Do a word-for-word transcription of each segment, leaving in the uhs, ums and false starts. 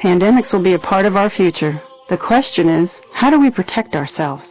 Pandemics will be a part of our future. The question is, how do we protect ourselves?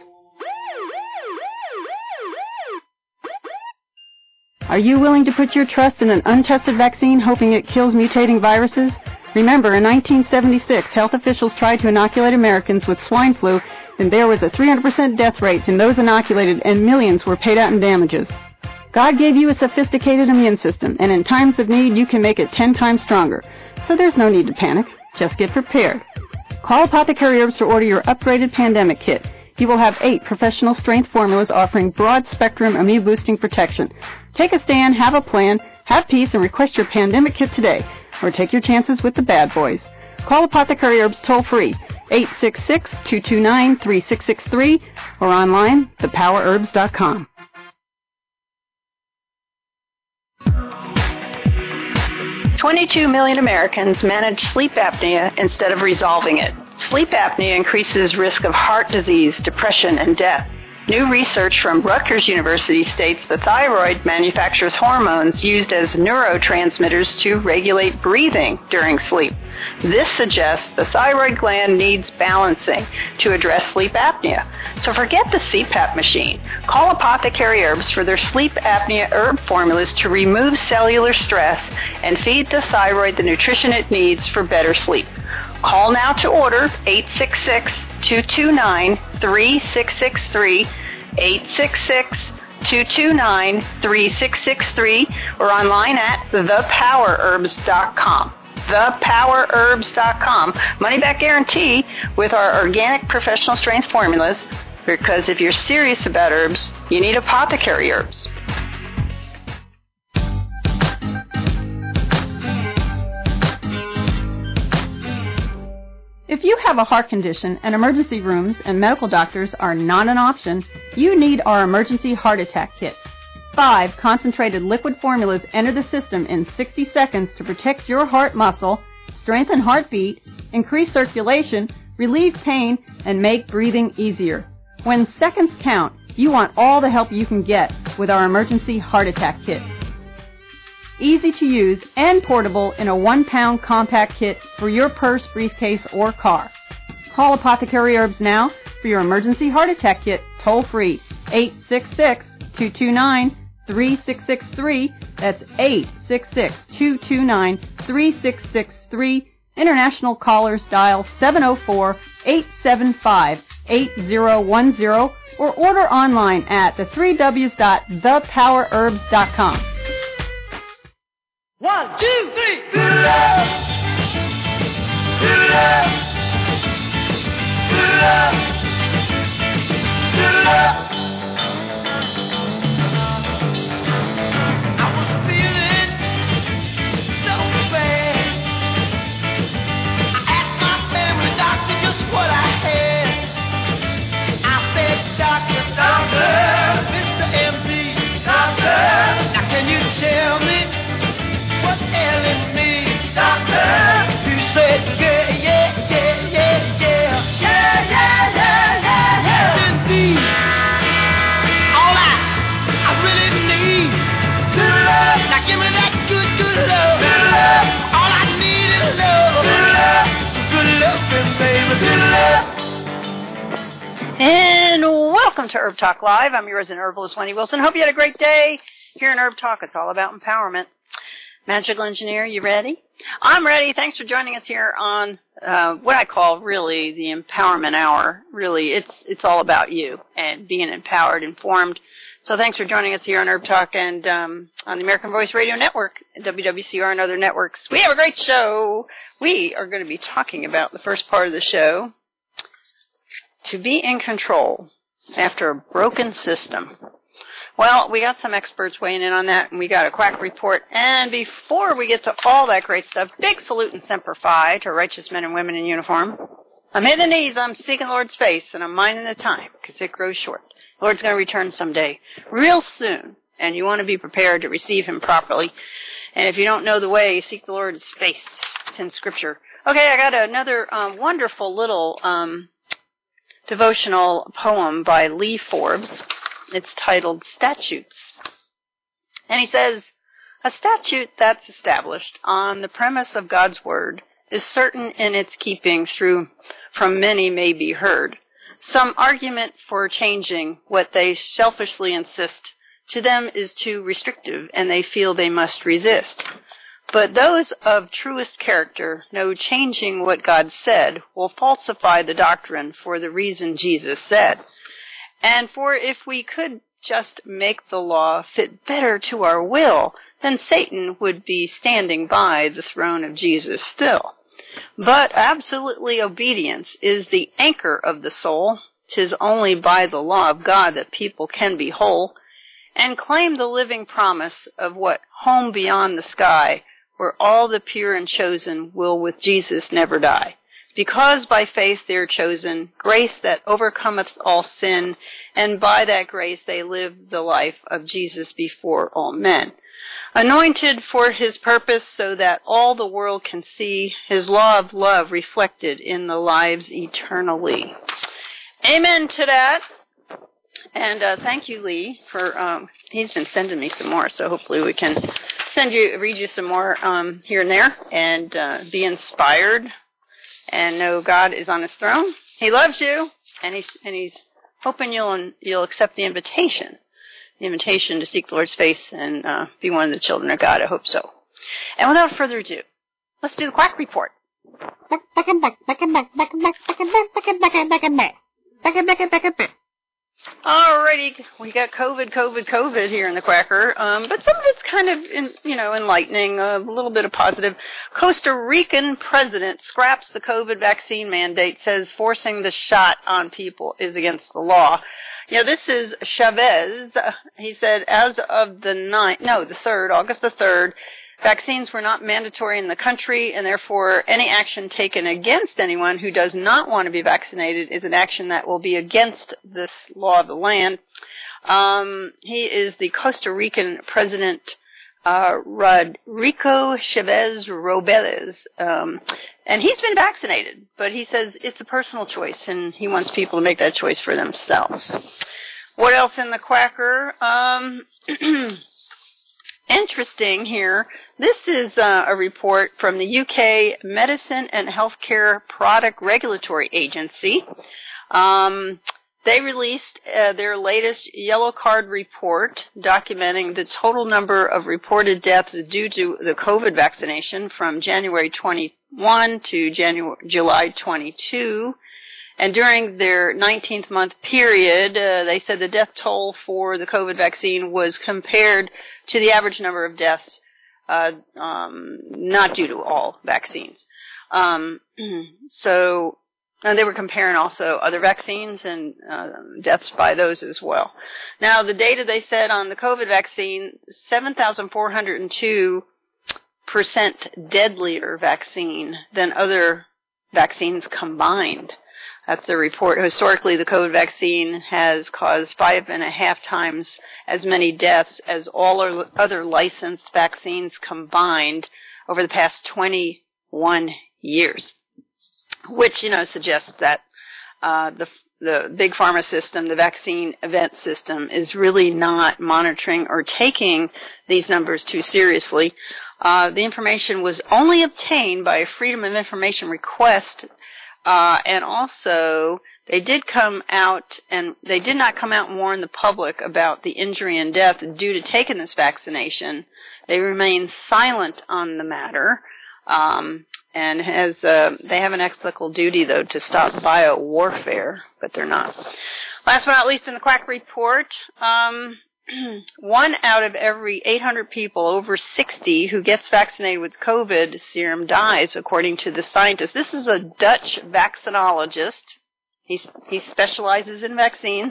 Are you willing to put your trust in an untested vaccine hoping it kills mutating viruses? Remember, in nineteen seventy-six, health officials tried to inoculate Americans with swine flu, and there was a three hundred percent death rate in those inoculated, and millions were paid out in damages. God gave you a sophisticated immune system, and in times of need, you can make it ten times stronger. So there's no need to panic. Just get prepared. Call Apothecary Herbs to order your upgraded pandemic kit. You will have eight professional strength formulas offering broad-spectrum immune-boosting protection. Take a stand, have a plan, have peace, and request your pandemic kit today. Or take your chances with the bad boys. Call Apothecary Herbs toll-free, eight six six, two two nine, three six six three, or online, the power herbs dot com. twenty-two million Americans manage sleep apnea instead of resolving it. Sleep apnea increases risk of heart disease, depression, and death. New research from Rutgers University states the thyroid manufactures hormones used as neurotransmitters to regulate breathing during sleep. This suggests the thyroid gland needs balancing to address sleep apnea. So forget the C PAP machine. Call Apothecary Herbs for their sleep apnea herb formulas to remove cellular stress and feed the thyroid the nutrition it needs for better sleep. Call now to order, eight six six, two two nine, three six six three, eight six six, two two nine, three six six three, or online at the power herbs dot com. the power herbs dot com. Money back guarantee with our organic professional strength formulas, because if you're serious about herbs, you need Apothecary Herbs. If you have a heart condition and emergency rooms and medical doctors are not an option, you need our emergency heart attack kit. Five concentrated liquid formulas enter the system in sixty seconds to protect your heart muscle, strengthen heartbeat, increase circulation, relieve pain, and make breathing easier. When seconds count, you want all the help you can get with our emergency heart attack kit. Easy to use and portable in a one-pound compact kit for your purse, briefcase, or car. Call Apothecary Herbs now for your emergency heart attack kit toll-free, eight six six, two two nine, three six six three. That's eight six six, two two nine, three six six three. International callers dial seven oh four, eight seven five, eight oh one oh or order online at the three W's dot the power herbs dot com. One, two, three. Good love. Good love. Good love. Good love. I was feeling so bad. I asked my family doctor just what I had. I said, Doctor, Doctor, Mister M D, Doctor, now can you tell me what's ailing me, Doctor? You said, yeah, yeah, yeah, yeah, yeah. Yeah, yeah, yeah, yeah, yeah. Indeed. All I, I really need. Good love. Now give me that good, good love. Good love. All I need is love. Good love. Good love, baby. Good love. And welcome to Herb Talk Live. I'm your resident herbalist, Wendy Wilson. Hope you had a great day. Here in Herb Talk, it's all about empowerment. Magical Engineer, you ready? I'm ready. Thanks for joining us here on uh, what I call really the Empowerment Hour. Really, it's it's all about you and being empowered, informed. So thanks for joining us here on Herb Talk and um, on the American Voice Radio Network, W W C R and other networks. We have a great show. We are going to be talking about the first part of the show, to be in control after a broken system. Well, we got some experts weighing in on that, and we got a quack report. And before we get to all that great stuff, big salute and semper fi to righteous men and women in uniform. I'm hitting the knees, I'm seeking the Lord's face, and I'm minding the time, because it grows short. The Lord's going to return someday, real soon, and you want to be prepared to receive Him properly. And if you don't know the way, seek the Lord's face. It's in Scripture. Okay, I got another um, wonderful little um, devotional poem by Lee Forbes. It's titled Statutes. And he says, a statute that's established on the premise of God's Word is certain in its keeping through from many may be heard. Some argument for changing what they selfishly insist to them is too restrictive, and they feel they must resist. But those of truest character know changing what God said will falsify the doctrine for the reason Jesus said. And for if we could just make the law fit better to our will, then Satan would be standing by the throne of Jesus still. But absolutely obedience is the anchor of the soul. 'Tis only by the law of God that people can be whole, and claim the living promise of what home beyond the sky, where all the pure and chosen will with Jesus never die. Because by faith they're chosen, grace that overcometh all sin, and by that grace they live the life of Jesus before all men. Anointed for his purpose so that all the world can see his law of love reflected in the lives eternally. Amen to that. And uh, thank you, Lee, for um, he's been sending me some more, so hopefully we can send you, read you some more um, here and there, and uh, be inspired, and know God is on His throne. He loves you, and He's and He's hoping you'll you'll accept the invitation, the invitation to seek the Lord's face and uh, be one of the children of God. I hope so. And without further ado, let's do the Quack Report. Alrighty, we got COVID, COVID, COVID here in the Quacker, um, but some of it's kind of, in, you know, enlightening, a little bit of positive. Costa Rican president scraps the COVID vaccine mandate, says forcing the shot on people is against the law. Yeah, this is Chavez. He said as of the ninth, no, the third, August the third, vaccines were not mandatory in the country, and therefore any action taken against anyone who does not want to be vaccinated is an action that will be against this law of the land. Um, he is the Costa Rican president, uh, Rodrigo Chavez Robles, um, and he's been vaccinated, but he says it's a personal choice, and he wants people to make that choice for themselves. What else in the Quacker? Um... Interesting here. This is uh, a report from the U K Medicine and Healthcare Product Regulatory Agency. Um, they released uh, their latest yellow card report documenting the total number of reported deaths due to the COVID vaccination from January twenty-first to January, July twenty-second. And during their nineteenth month period, uh, they said the death toll for the COVID vaccine was compared to the average number of deaths, uh, um, not due to all vaccines. Um, so, and they were comparing also other vaccines and uh, deaths by those as well. Now, the data they said on the COVID vaccine, seven thousand four hundred two percent deadlier vaccine than other vaccines combined. That's the report. Historically, the COVID vaccine has caused five and a half times as many deaths as all other licensed vaccines combined over the past twenty-one years, which, you know, suggests that uh, the the big pharma system, the vaccine event system, is really not monitoring or taking these numbers too seriously. Uh, the information was only obtained by a Freedom of Information request. Uh, and also, they did come out, and they did not come out and warn the public about the injury and death due to taking this vaccination. They remain silent on the matter, um, and has uh, they have an ethical duty, though, to stop bio-warfare, but they're not. Last but not least, in the Quack Report, um, one out of every eight hundred people over sixty who gets vaccinated with COVID serum dies, according to the scientist. This is a Dutch vaccinologist. He, he specializes in vaccines.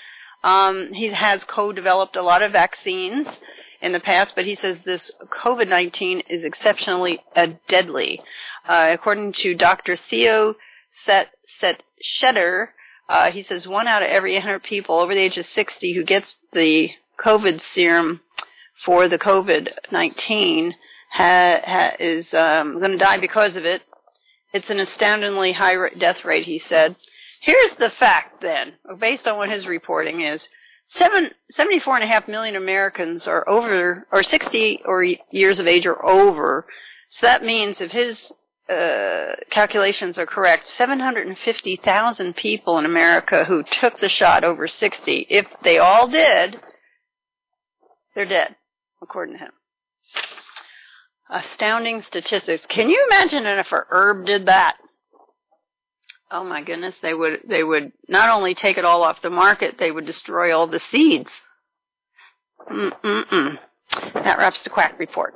Um, he has co-developed a lot of vaccines in the past, but he says this COVID nineteen is exceptionally uh, deadly. Uh, according to Doctor Theo Set, Set Shetter, uh, he says one out of every eight hundred people over the age of sixty who gets the COVID serum for the COVID nineteen ha, ha, is um, going to die because of it. It's an astoundingly high death rate, he said. Here's the fact, then, based on what his reporting is. Seven, seventy-four and a half million Americans are over, or sixty or years of age or over. So that means if his uh, calculations are correct, seven hundred fifty thousand people in America who took the shot over sixty. If they all did, they're dead, according to him. Astounding statistics. Can you imagine if a herb did that? Oh my goodness, they would they would not only take it all off the market, they would destroy all the seeds. Mm-mm-mm. That wraps the Quack Report.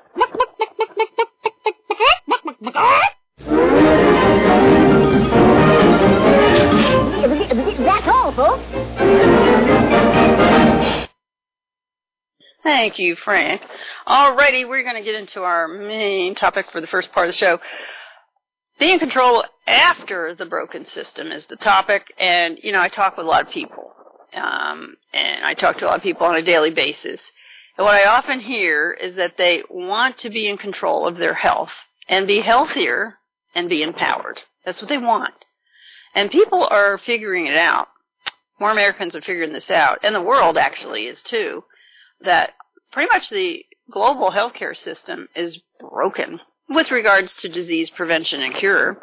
That's all, folks. Thank you, Frank. Alrighty, we're going to get into our main topic for the first part of the show. Being in control after the broken system is the topic, and, you know, I talk with a lot of people, um, and I talk to a lot of people on a daily basis. And what I often hear is that they want to be in control of their health and be healthier and be empowered. That's what they want. And people are figuring it out. More Americans are figuring this out, and the world actually is too, that pretty much the global healthcare system is broken with regards to disease prevention and cure.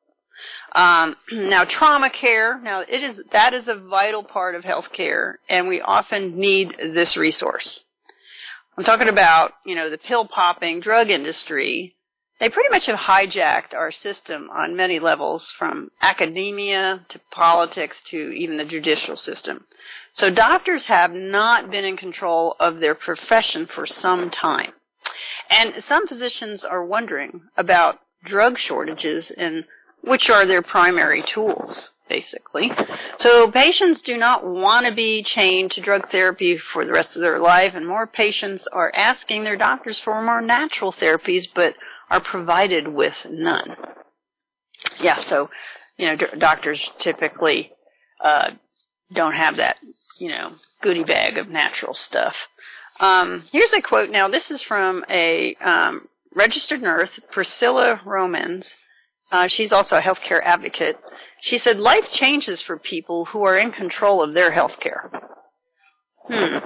Um, now, trauma care, now it is that is a vital part of healthcare, and we often need this resource. I'm talking about, you know, the pill-popping drug industry. They pretty much have hijacked our system on many levels, from academia to politics to even the judicial system. So doctors have not been in control of their profession for some time. And some physicians are wondering about drug shortages and which are their primary tools, basically. So patients do not want to be chained to drug therapy for the rest of their life, and more patients are asking their doctors for more natural therapies, but are provided with none. Yeah, so, you know, d- doctors typically uh, don't have that, you know, goodie bag of natural stuff. Um, here's a quote. Now, this is from a um, registered nurse, Priscilla Romans. Uh, she's also a healthcare advocate. She said, life changes for people who are in control of their healthcare. Hmm.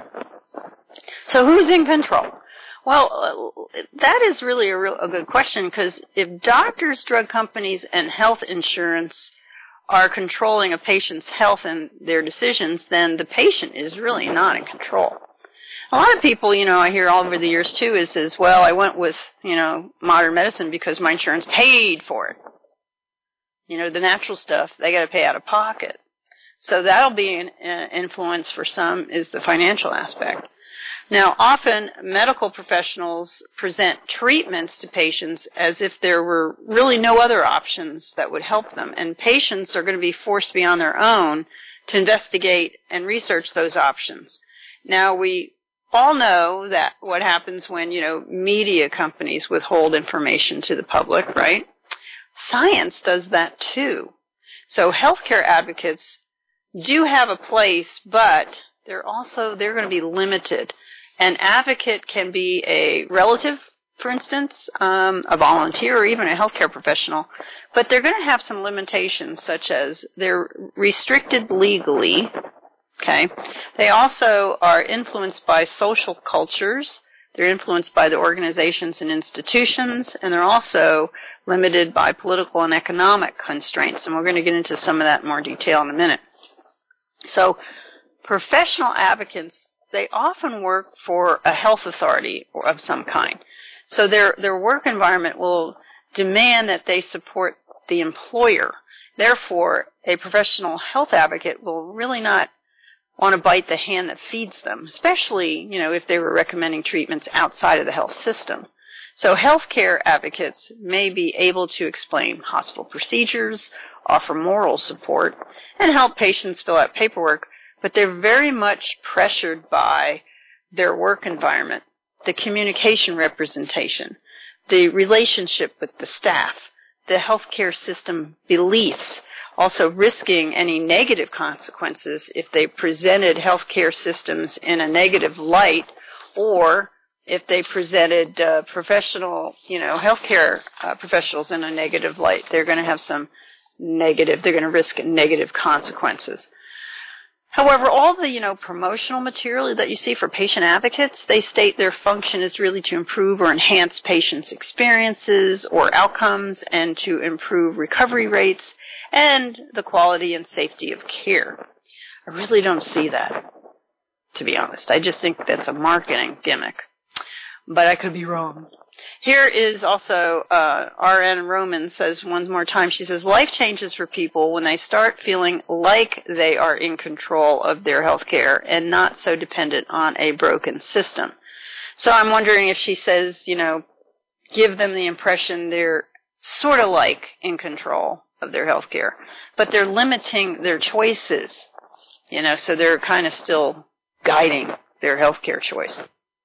So who's in control? Well, uh, that is really a, real, a good question, because if doctors, drug companies, and health insurance are controlling a patient's health and their decisions, then the patient is really not in control. A lot of people, you know, I hear all over the years too, is, is well, I went with, you know, modern medicine because my insurance paid for it. You know, the natural stuff, they got to pay out of pocket. So that'll be an uh, influence for some, is the financial aspect. Now, often medical professionals present treatments to patients as if there were really no other options that would help them, and patients are going to be forced beyond their own to investigate and research those options. Now, we all know that what happens when, you know, media companies withhold information to the public, right? Science does that too. So healthcare advocates do have a place, but they're also, they're going to be limited. An advocate can be a relative, for instance, um, a volunteer, or even a healthcare professional, but they're going to have some limitations, such as they're restricted legally. Okay. They also are influenced by social cultures. They're influenced by the organizations and institutions, and they're also limited by political and economic constraints. And we're going to get into some of that in more detail in a minute. So professional advocates, they often work for a health authority of some kind. So their, their work environment will demand that they support the employer. Therefore, a professional health advocate will really not want to bite the hand that feeds them, especially, you know, if they were recommending treatments outside of the health system. So healthcare advocates may be able to explain hospital procedures, offer moral support, and help patients fill out paperwork, but they're very much pressured by their work environment, the communication representation, the relationship with the staff, the healthcare system beliefs, also risking any negative consequences if they presented healthcare systems in a negative light, or if they presented uh, professional, you know, healthcare uh, professionals in a negative light. They're going to have some negative, they're going to risk negative consequences. However, all the, you know, promotional material that you see for patient advocates, they state their function is really to improve or enhance patients' experiences or outcomes and to improve recovery rates and the quality and safety of care. I really don't see that, to be honest. I just think that's a marketing gimmick. But I could be wrong. Here is also uh, R N Roman says one more time, she says, life changes for people when they start feeling like they are in control of their health care and not so dependent on a broken system. So I'm wondering if she says, you know, give them the impression they're sort of like in control of their health care, but they're limiting their choices, you know, so they're kind of still guiding their health care choice.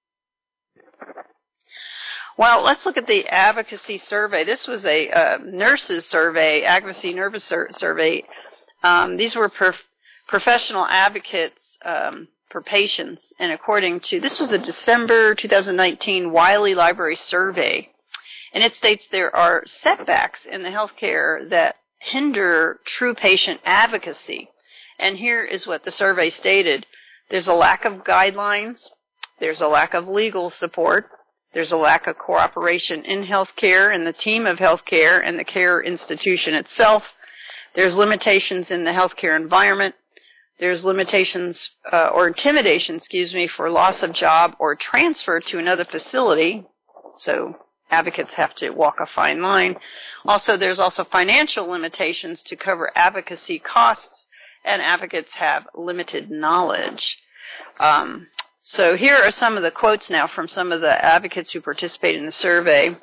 Well, let's look at the advocacy survey. This was a uh, nurses survey, advocacy nurses sur- survey. Um, these were prof- professional advocates um, for patients, and according to, this was a December twenty nineteen Wiley Library survey, and it states there are setbacks in the healthcare that hinder true patient advocacy. And here is what the survey stated. There's a lack of guidelines. There's a lack of legal support. There's a lack of cooperation in healthcare and the team of healthcare and the care institution itself. There's limitations in the healthcare environment. There's limitations uh, or intimidation, excuse me, for loss of job or transfer to another facility. So advocates have to walk a fine line. Also, there's also financial limitations to cover advocacy costs, and advocates have limited knowledge. Um, So here are some of the quotes now from some of the advocates who participated in the survey.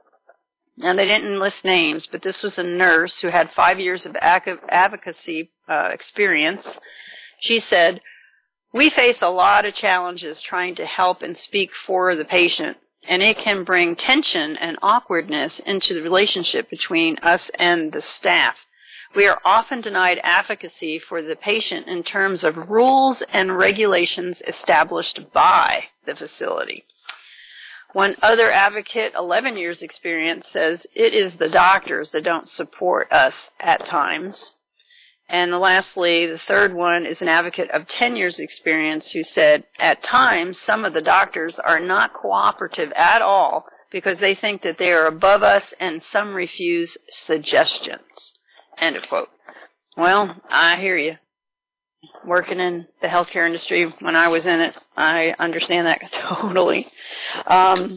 Now, they didn't list names, but this was a nurse who had five years of advocacy uh, experience. She said, we face a lot of challenges trying to help and speak for the patient, and it can bring tension and awkwardness into the relationship between us and the staff. We are often denied advocacy for the patient in terms of rules and regulations established by the facility. One other advocate, eleven years experience, says it is the doctors that don't support us at times. And lastly, the third one is an advocate of ten years experience who said at times some of the doctors are not cooperative at all because they think that they are above us and some refuse suggestions. End of quote. Well, I hear you. Working in the healthcare industry when I was in it, I understand that totally. Um,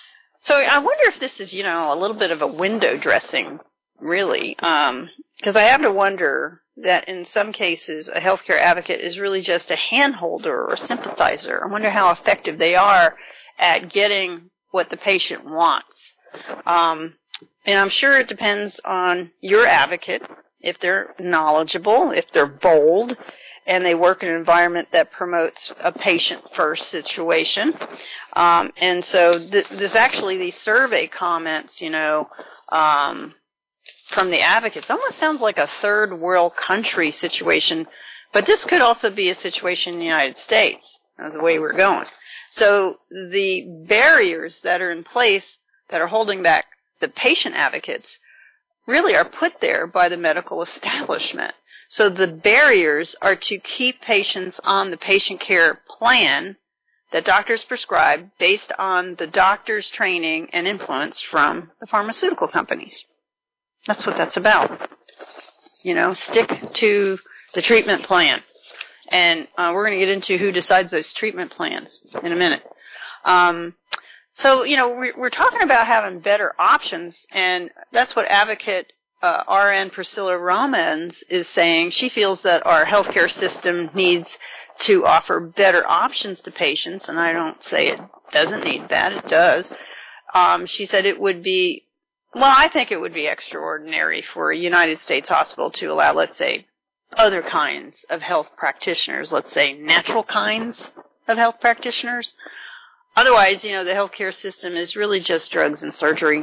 so I wonder if this is, you know, a little bit of a window dressing, really, because um, I have to wonder that in some cases a healthcare advocate is really just a handholder or a sympathizer. I wonder how effective they are at getting what the patient wants. Um, And I'm sure it depends on your advocate, if they're knowledgeable, if they're bold, and they work in an environment that promotes a patient-first situation. Um, and so th- there's actually these survey comments, you know, um, from the advocates. Almost sounds like a third world country situation, but this could also be a situation in the United States, uh, the way we're going. So the barriers that are in place that are holding back the patient advocates really are put there by the medical establishment. So the barriers are to keep patients on the patient care plan that doctors prescribe based on the doctor's training and influence from the pharmaceutical companies. That's what that's about. You know, stick to the treatment plan. And uh, we're going to get into who decides those treatment plans in a minute. Um, So, you know, we're, we're talking about having better options, and that's what advocate uh, R N Priscilla Romans is saying. She feels that our healthcare system needs to offer better options to patients, and I don't say it doesn't need that. It does. Um, she said it would be, well, I think it would be extraordinary for a United States hospital to allow, let's say, other kinds of health practitioners, let's say natural kinds of health practitioners. Otherwise, you know, the healthcare system is really just drugs and surgery.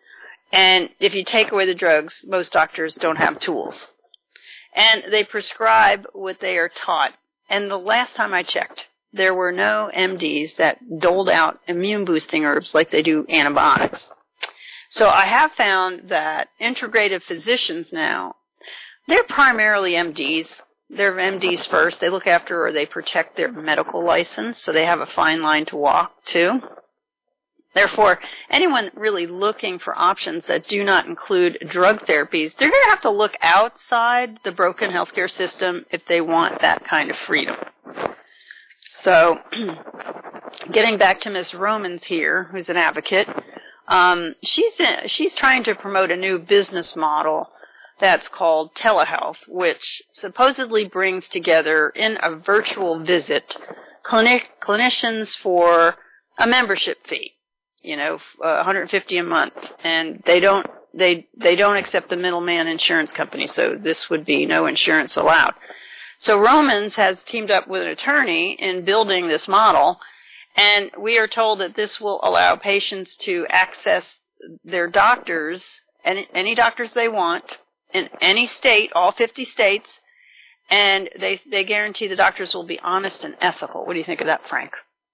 And if you take away the drugs, most doctors don't have tools. And they prescribe what they are taught. And the last time I checked, there were no M Ds that doled out immune-boosting herbs like they do antibiotics. So I have found that integrative physicians now, they're primarily M Ds. they're M Ds first. They look after or they protect their medical license, so they have a fine line to walk, too. Therefore, anyone really looking for options that do not include drug therapies, they're going to have to look outside the broken healthcare system if they want that kind of freedom. So, getting back to Miz Romans here, who's an advocate, um, she's in, she's trying to promote a new business model that's called telehealth, which supposedly brings together in a virtual visit clinic clinicians for a membership fee. You know, uh, one hundred fifty dollars a month, and they don't they they don't accept the middleman insurance company, so this would be no insurance allowed. So Romans has teamed up with an attorney in building this model, and we are told that this will allow patients to access their doctors, any, any doctors they want, in any state, all fifty states, and they they guarantee the doctors will be honest and ethical. What do you think of that, Frank?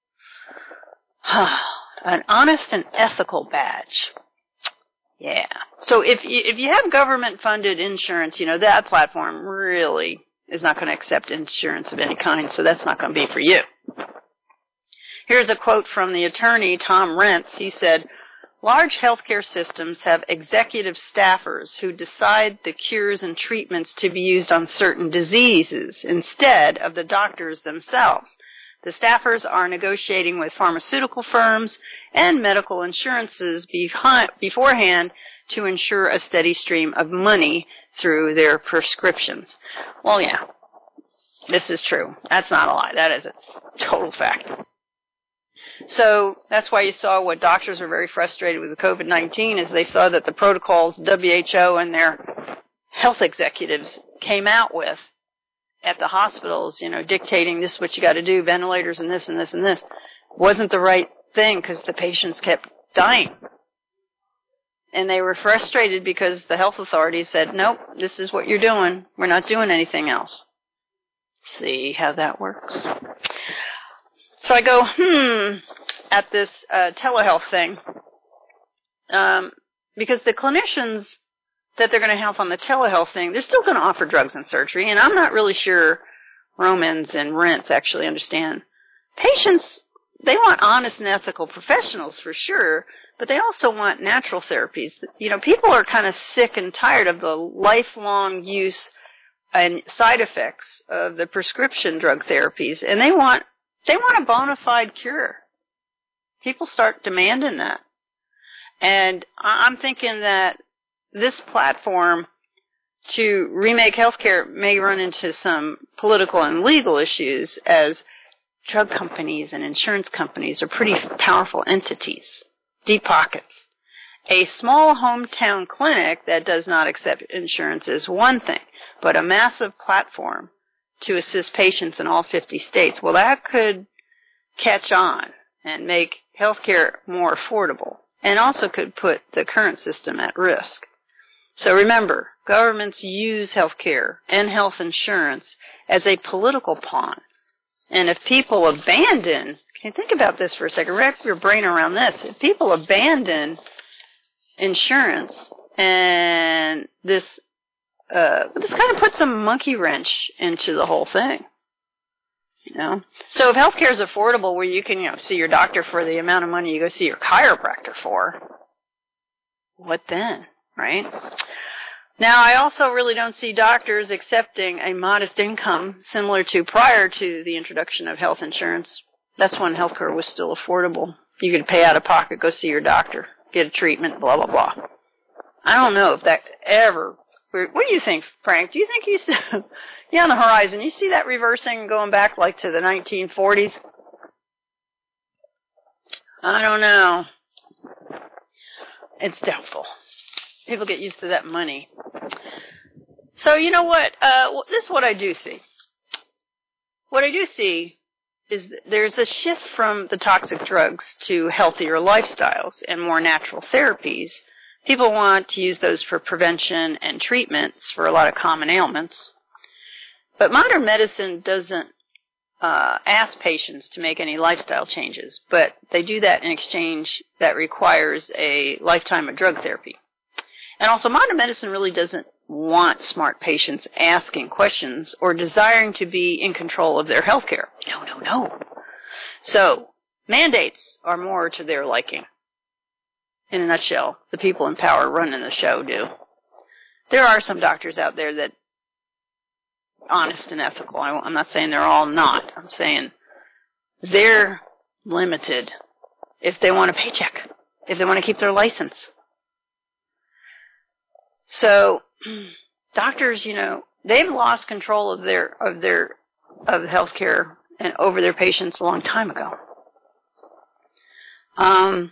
An honest and ethical badge. Yeah. So if you, if you have government-funded insurance, you know, that platform really is not going to accept insurance of any kind, so that's not going to be for you. Here's a quote from the attorney, Tom Rentz. He said, "Large healthcare systems have executive staffers who decide the cures and treatments to be used on certain diseases instead of the doctors themselves. The staffers are negotiating with pharmaceutical firms and medical insurances behind, beforehand to ensure a steady stream of money through their prescriptions." Well, yeah, this is true. That's not a lie. That is a total fact. So that's why you saw what doctors are very frustrated with the COVID nineteen is they saw that the protocols W H O and their health executives came out with at the hospitals, you know, dictating this is what you got to do, ventilators and this and this and this, wasn't the right thing because the patients kept dying. And they were frustrated because the health authorities said, nope, this is what you're doing. We're not doing anything else. See how that works? So I go, hmm, at this uh, telehealth thing, um, because the clinicians that they're going to have on the telehealth thing, they're still going to offer drugs and surgery, and I'm not really sure Romans and Rentz actually understand. Patients, they want honest and ethical professionals for sure, but they also want natural therapies. You know, people are kind of sick and tired of the lifelong use and side effects of the prescription drug therapies, and they want they want a bona fide cure. People start demanding that. And I'm thinking that this platform to remake healthcare may run into some political and legal issues as drug companies and insurance companies are pretty powerful entities, deep pockets. A small hometown clinic that does not accept insurance is one thing, but a massive platform to assist patients in all fifty states, well, that could catch on and make healthcare more affordable and also could put the current system at risk. So remember, governments use healthcare and health insurance as a political pawn. And if people abandon, can you think about this for a second, wrap your brain around this. If people abandon insurance and this, uh, this kind of puts a monkey wrench into the whole thing. You know? So if healthcare is affordable where you can, you know, see your doctor for the amount of money you go see your chiropractor for, what then? Right? Now, I also really don't see doctors accepting a modest income similar to prior to the introduction of health insurance. That's when healthcare was still affordable. You could pay out of pocket, go see your doctor, get a treatment, blah, blah, blah. I don't know if that ever... What do you think, Frank? Do you think you see... Yeah, on the horizon, you see that reversing going back like to the nineteen forties? I don't know. It's doubtful. People get used to that money. So you know what? Uh, this is what I do see. What I do see is there's a shift from the toxic drugs to healthier lifestyles and more natural therapies. People want to use those for prevention and treatments for a lot of common ailments. But modern medicine doesn't uh, ask patients to make any lifestyle changes, but they do that in exchange that requires a lifetime of drug therapy. And also, modern medicine really doesn't want smart patients asking questions or desiring to be in control of their health care. No, no, no. So, mandates are more to their liking. In a nutshell, the people in power running the show do. There are some doctors out there that honest and ethical. I'm not saying they're all not. I'm saying they're limited if they want a paycheck, if they want to keep their license. So, doctors, you know, they've lost control of their of their of healthcare and over their patients a long time ago. Um,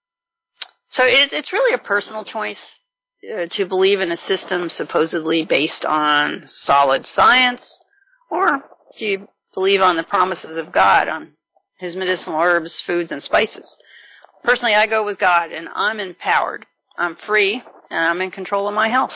so it, it's really a personal choice uh, to believe in a system supposedly based on solid science, or do you believe on the promises of God, on His medicinal herbs, foods, and spices? Personally, I go with God, and I'm empowered. I'm free, and I'm in control of my health.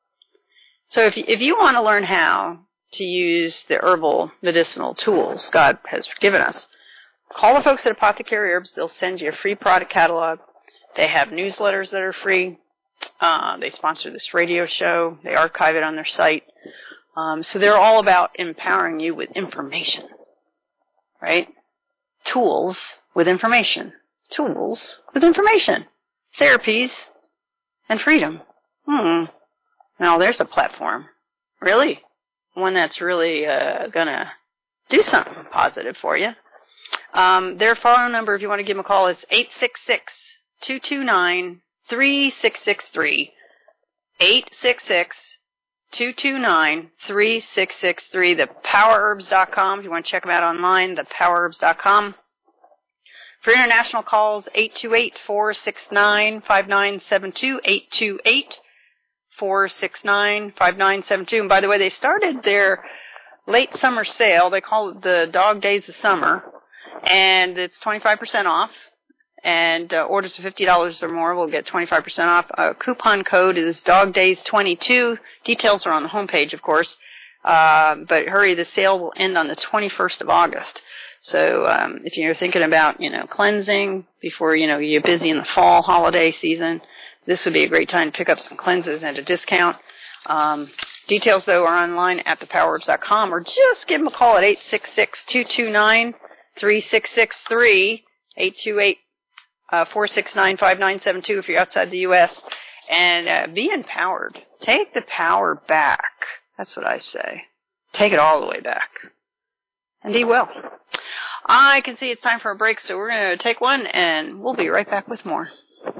So if you, if you want to learn how to use the herbal medicinal tools God has given us, call the folks at Apothecary Herbs. They'll send you a free product catalog. They have newsletters that are free. Uh, they sponsor this radio show. They archive it on their site. Um, so they're all about empowering you with information, right? Tools with information. Tools with information. Therapies and freedom. Hmm. Now there's a platform. Really? One that's really uh, going to do something positive for you. Um, their phone number, if you want to give them a call, is eight six six, two two nine, three six six three. eight six six, two two nine, three six six three. the power herbs dot com. If you want to check them out online, the power herbs dot com. For international calls, eight two eight, four six nine, five nine seven two, eight two eight, four six nine, five nine seven two. And by the way, they started their late summer sale. They call it the Dog Days of Summer, and it's twenty-five percent off. And uh, orders of fifty dollars or more will get twenty-five percent off. Uh, coupon code is dog days twenty-two. Details are on the homepage, of course. Uh, but hurry, the sale will end on the twenty-first of August. So um, if you're thinking about, you know, cleansing before, you know, you're busy in the fall holiday season, this would be a great time to pick up some cleanses at a discount. Um, details, though, are online at the power herbs dot com, or just give them a call at eight six six, two two nine, three six six three, eight two eight, four six nine, five nine seven two if you're outside the U S, and uh, be empowered. Take the power back. That's what I say. Take it all the way back. And be well. I can see it's time for a break, so we're going to take one, and we'll be right back with more.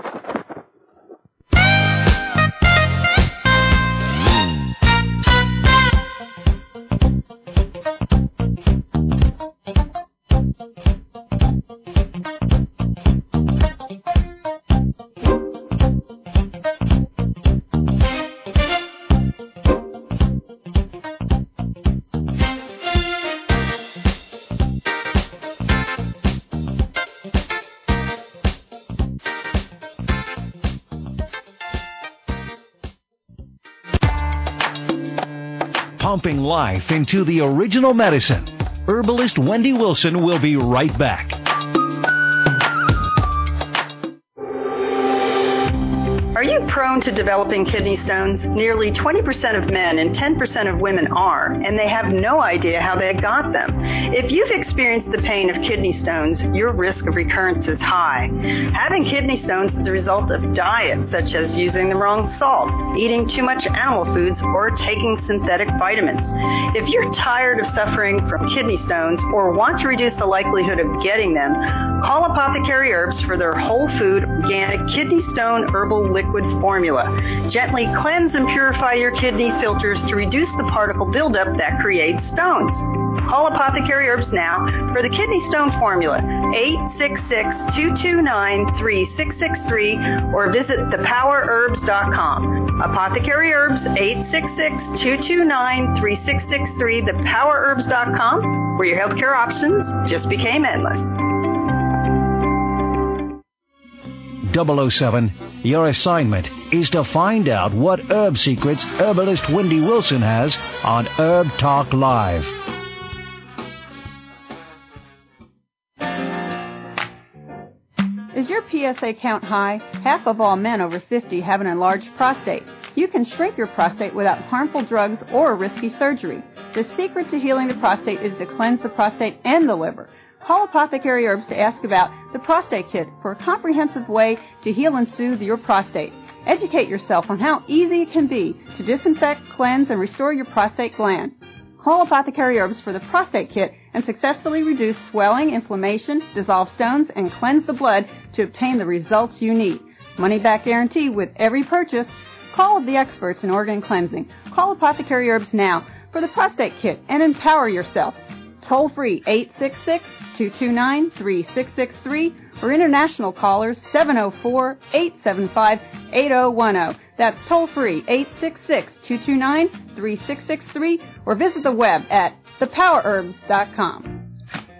Pumping life into the original medicine. Herbalist Wendy Wilson will be right back. Are you prone to developing kidney stones? Nearly twenty percent of men and ten percent of women are, and they have no idea how they got them. If you've experienced the pain of kidney stones, your risk of recurrence is high. Having kidney stones is the result of diets such as using the wrong salt, eating too much animal foods, or taking synthetic vitamins. If you're tired of suffering from kidney stones or want to reduce the likelihood of getting them, call Apothecary Herbs for their whole food, organic kidney stone herbal liquid formula. Gently cleanse and purify your kidney filters to reduce the particle buildup that creates stones. Call Apothecary Herbs now for the kidney stone formula, eight six six, two two nine, three six six three, or visit the power herbs dot com. Apothecary Herbs, eight six six, two two nine, three six six three, the power herbs dot com, where your healthcare options just became endless. double oh seven, your assignment is to find out what herb secrets herbalist Wendy Wilson has on Herb Talk Live. Is your P S A count high? Half of all men over fifty have an enlarged prostate. you can shrink your prostate without harmful drugs or risky surgery. The secret to healing the prostate is to cleanse the prostate and the liver. Call Apothecary Herbs to ask about the Prostate Kit for a comprehensive way to heal and soothe your prostate. Educate yourself on how easy it can be to disinfect, cleanse, and restore your prostate gland. Call Apothecary Herbs for the Prostate Kit and successfully reduce swelling, inflammation, dissolve stones, and cleanse the blood to obtain the results you need. Money-back guarantee with every purchase. Call the experts in organ cleansing. Call Apothecary Herbs now for the Prostate Kit and empower yourself. Toll free eight six six, two two nine, three six six three or international callers seven oh four, eight seven five, eight oh one oh. That's toll free eight six six, two two nine, three six six three or visit the web at the power herbs dot com.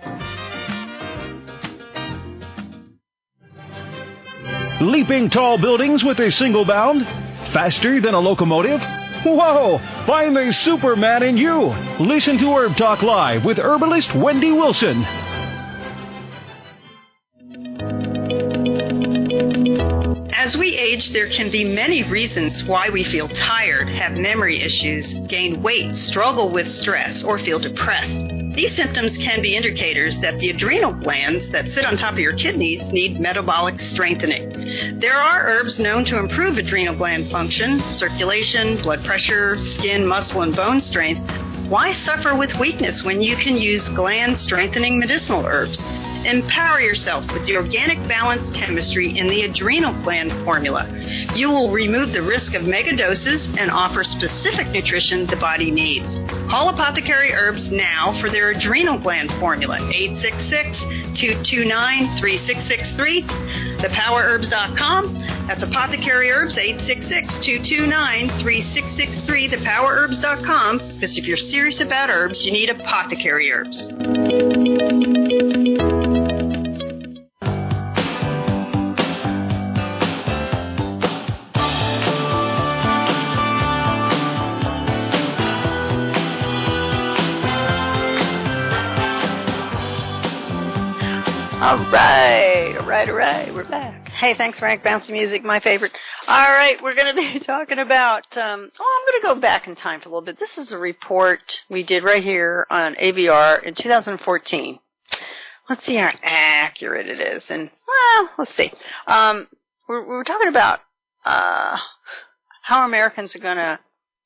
Leaping tall buildings with a single bound? Faster than a locomotive? Whoa! Find the Superman in you! Listen to Herb Talk Live with herbalist Wendy Wilson. As we age, there can be many reasons why we feel tired, have memory issues, gain weight, struggle with stress, or feel depressed. These symptoms can be indicators that the adrenal glands that sit on top of your kidneys need metabolic strengthening. There are herbs known to improve adrenal gland function, circulation, blood pressure, skin, muscle, and bone strength. Why suffer with weakness when you can use gland-strengthening medicinal herbs? Empower yourself with the organic balanced chemistry in the adrenal gland formula. You will remove the risk of mega doses and offer specific nutrition the body needs. Call Apothecary Herbs now for their adrenal gland formula, eight six six, two two nine, three six six three, the power herbs dot com. That's Apothecary Herbs, eight six six, two two nine, three six six three, the power herbs dot com. Because if you're serious about herbs, you need Apothecary Herbs. All right, all right, all right, we're back. Hey, thanks, Frank. Bouncy music, my favorite. All right, we're going to be talking about, um, oh, I'm going to go back in time for a little bit. This is a report we did right here on A V R in two thousand fourteen. Let's see how accurate it is. And, well, let's see. Um, we're, we're talking about uh, how Americans are going to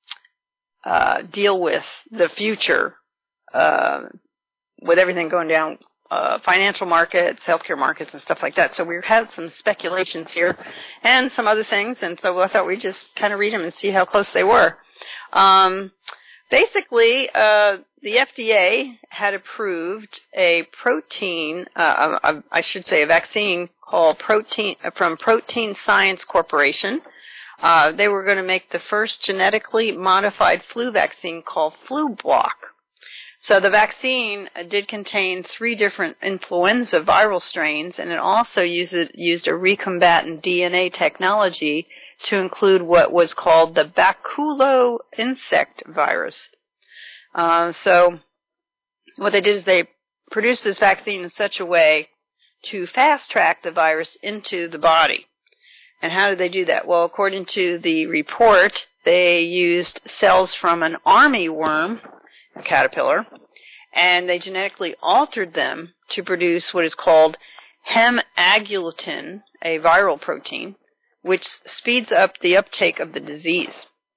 uh, deal with the future uh, with everything going down. Uh, financial markets, healthcare markets, and stuff like that. So we had some speculations here and some other things, and so I thought we'd just kind of read them and see how close they were. Um, basically, uh, the F D A had approved a protein, uh, a, I should say a vaccine called protein from Protein Science Corporation. Uh, they were going to make the first genetically modified flu vaccine called Flublok. So the vaccine did contain three different influenza viral strains, and it also used, used a recombatant D N A technology to include what was called the baculo insect virus. Uh, so what they did is they produced this vaccine in such a way to fast-track the virus into the body. And how did they do that? Well, according to the report, they used cells from an army worm, a caterpillar, and they genetically altered them to produce what is called hemagglutinin, a viral protein, which speeds up the uptake of the disease.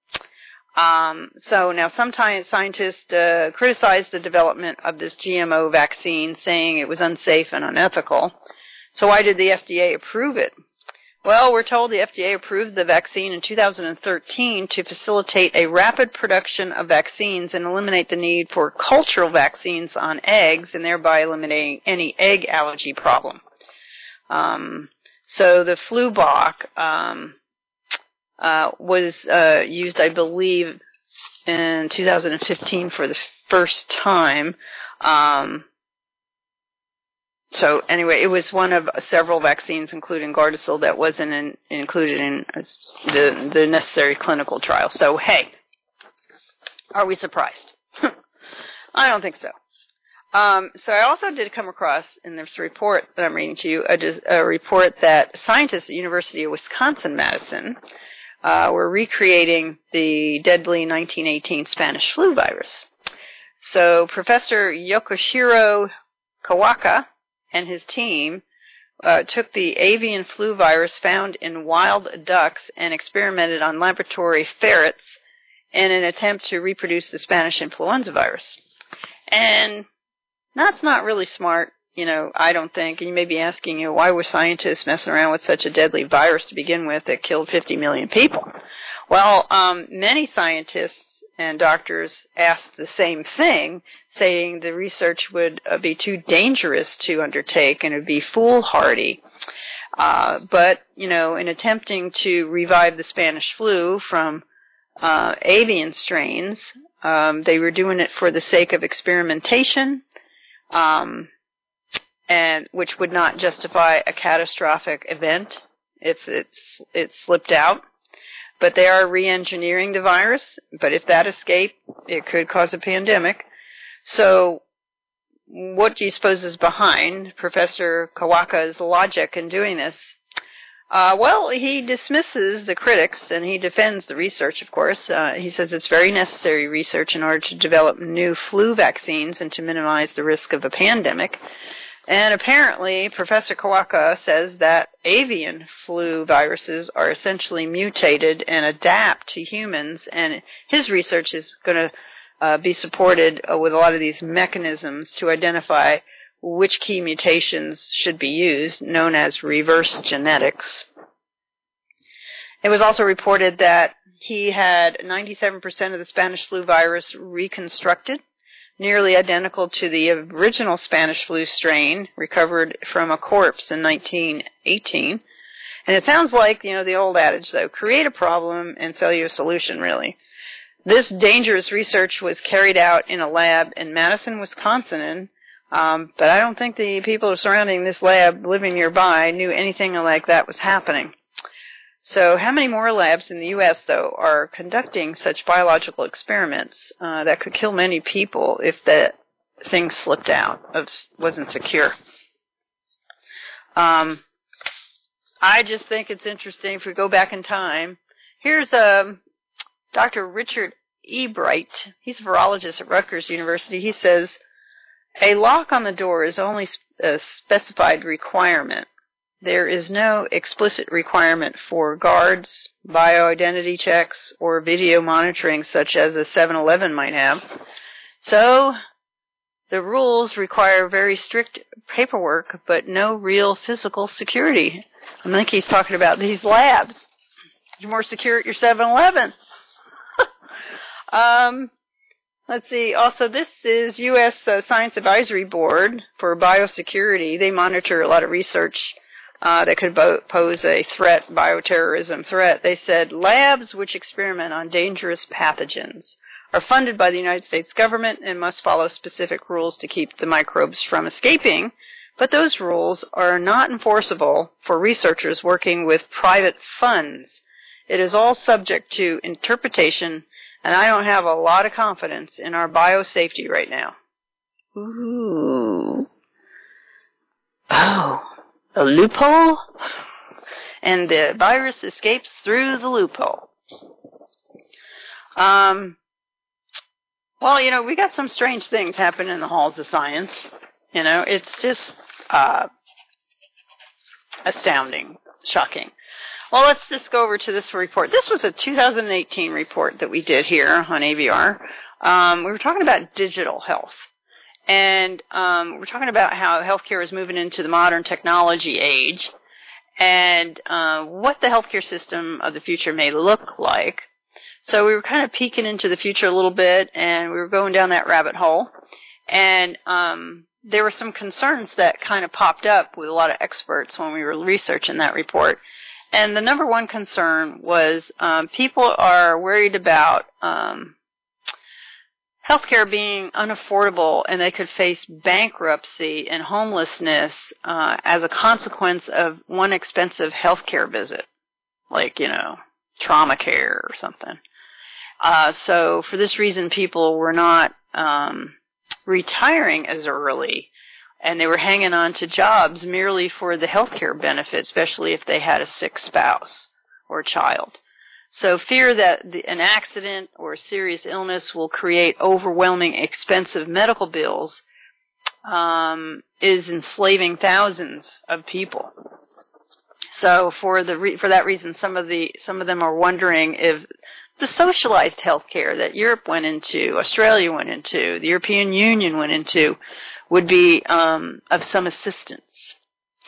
Um, so now sometimes scientists uh, criticize the development of this G M O vaccine, saying it was unsafe and unethical. So why did the F D A approve it? Well, we're told the F D A approved the vaccine in two thousand thirteen to facilitate a rapid production of vaccines and eliminate the need for cultural vaccines on eggs, and thereby eliminating any egg allergy problem. Um, so the Flublok um, uh, was uh, used, I believe, in two thousand fifteen for the first time. Um, So anyway, it was one of several vaccines, including Gardasil, that wasn't in, included in the, the necessary clinical trial. So, hey, are we surprised? I don't think so. Um, so I also did come across in this report that I'm reading to you, a, a report that scientists at the University of Wisconsin-Madison uh, were recreating the deadly nineteen eighteen Spanish flu virus. So Professor Yokoshiro Kawaka and his team uh, took the avian flu virus found in wild ducks and experimented on laboratory ferrets in an attempt to reproduce the Spanish influenza virus. And that's not really smart, you know, I don't think. And you may be asking, you know, why were scientists messing around with such a deadly virus to begin with that killed fifty million people? Well, um, many scientists and doctors asked the same thing, saying the research would uh, be too dangerous to undertake and it would be foolhardy. Uh, but, you know, in attempting to revive the Spanish flu from uh, avian strains, um, they were doing it for the sake of experimentation, um, and which would not justify a catastrophic event if it's it slipped out. But they are re-engineering the virus. But if that escaped, it could cause a pandemic. So what do you suppose is behind Professor Kawaka's logic in doing this? Uh, well, he dismisses the critics, and he defends the research, of course. Uh, he says it's very necessary research in order to develop new flu vaccines and to minimize the risk of a pandemic. And apparently, Professor Kawaka says that avian flu viruses are essentially mutated and adapt to humans, and his research is going to uh, be supported uh, with a lot of these mechanisms to identify which key mutations should be used, known as reverse genetics. It was also reported that he had ninety-seven percent of the Spanish flu virus reconstructed, nearly identical to the original Spanish flu strain recovered from a corpse in nineteen eighteen. And it sounds like, you know, the old adage, though, create a problem and sell you a solution, really. This dangerous research was carried out in a lab in Madison, Wisconsin, um, but I don't think the people surrounding this lab living nearby knew anything like that was happening. So how many more labs in the U S, though, are conducting such biological experiments uh, that could kill many people if the thing slipped out, of, wasn't secure? Um, I just think it's interesting if we go back in time. Here's um, Doctor Richard Ebright. He's a virologist at Rutgers University. He says, a lock on the door is only a specified requirement. There is no explicit requirement for guards, bioidentity checks, or video monitoring such as a seven eleven might have. So, the rules require very strict paperwork, but no real physical security. I think he's talking about these labs. You're more secure at your seven eleven. um, let's see. Also, this is U S Uh, Science Advisory Board for Biosecurity. They monitor a lot of research Uh, that could bo- pose a threat, bioterrorism threat. They said labs which experiment on dangerous pathogens are funded by the United States government and must follow specific rules to keep the microbes from escaping, but those rules are not enforceable for researchers working with private funds. It is all subject to interpretation, and I don't have a lot of confidence in our biosafety right now. Ooh. Oh. A loophole? And the virus escapes through the loophole. Um, well, you know, we got some strange things happening in the halls of science. You know, it's just uh, astounding, shocking. Well, let's just go over to this report. This was a two thousand eighteen report that we did here on A V R. Um, we were talking about digital health. And um, we're talking about how healthcare is moving into the modern technology age and uh, what the healthcare system of the future may look like. So we were kind of peeking into the future a little bit, and we were going down that rabbit hole. And um, there were some concerns that kind of popped up with a lot of experts when we were researching that report. And the number one concern was um, people are worried about um healthcare being unaffordable, and they could face bankruptcy and homelessness uh, as a consequence of one expensive healthcare visit, like, you know, trauma care or something. Uh, so for this reason, people were not um, retiring as early, and they were hanging on to jobs merely for the healthcare benefit, especially if they had a sick spouse or child. So fear that the, an accident or a serious illness will create overwhelming expensive medical bills um, is enslaving thousands of people. So for the re- for that reason, some of the some of them are wondering if the socialized healthcare that Europe went into, Australia went into, the European Union went into, would be um, of some assistance.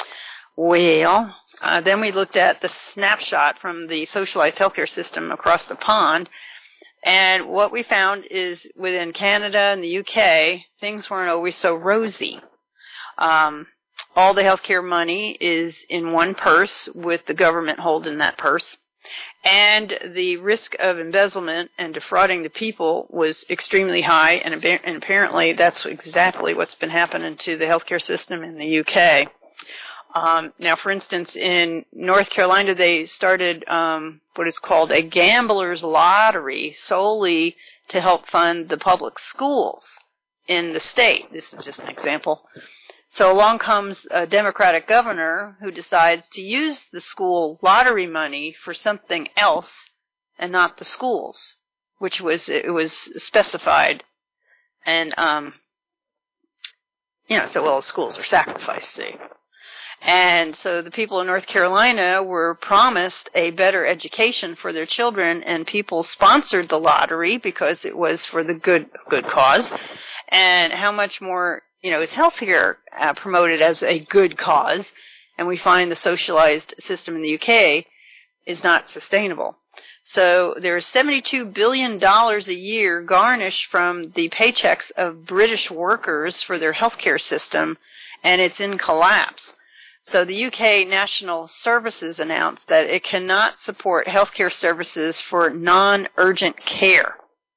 Well, uh, then we looked at the snapshot from the socialized healthcare system across the pond, and what we found is within Canada and the U K, things weren't always so rosy. Um, all the healthcare money is in one purse with the government holding that purse. And the risk of embezzlement and defrauding the people was extremely high, and, and apparently that's exactly what's been happening to the healthcare system in the U K. Um, now, for instance, in North Carolina, they started um, what is called a gambler's lottery solely to help fund the public schools in the state. This is just an example. So along comes a Democratic governor who decides to use the school lottery money for something else and not the schools, which was, it was specified. And, um, you know, so, well, schools are sacrificed, see. And so the people in North Carolina were promised a better education for their children, and people sponsored the lottery because it was for the good, good cause. And how much more, you know, is healthcare uh, promoted as a good cause, and we find the socialized system in the U K is not sustainable. So there's seventy-two billion dollars a year garnished from the paychecks of British workers for their healthcare system, and it's in collapse. So the U K National Services announced that it cannot support healthcare services for non-urgent care.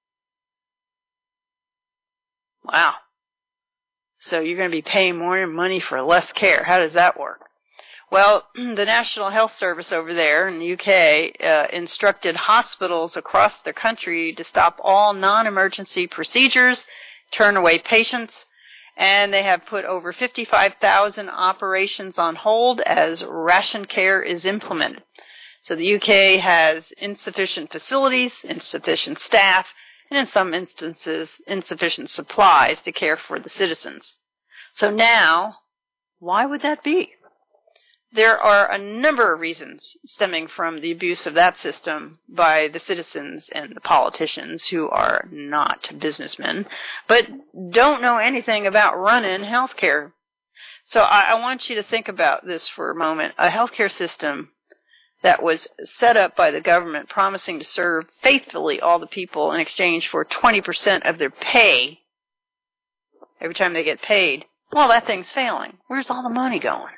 Wow. So you're going to be paying more money for less care. How does that work? Well, the National Health Service over there in the U K uh, instructed hospitals across the country to stop all non-emergency procedures, turn away patients, and they have put over fifty-five thousand operations on hold as ration care is implemented. So the U K has insufficient facilities, insufficient staff, and in some instances, insufficient supplies to care for the citizens. So now, why would that be? There are a number of reasons stemming from the abuse of that system by the citizens and the politicians who are not businessmen, but don't know anything about running healthcare. So I, I want you to think about this for a moment. A healthcare system that was set up by the government promising to serve faithfully all the people in exchange for twenty percent of their pay every time they get paid. Well, that thing's failing. Where's all the money going?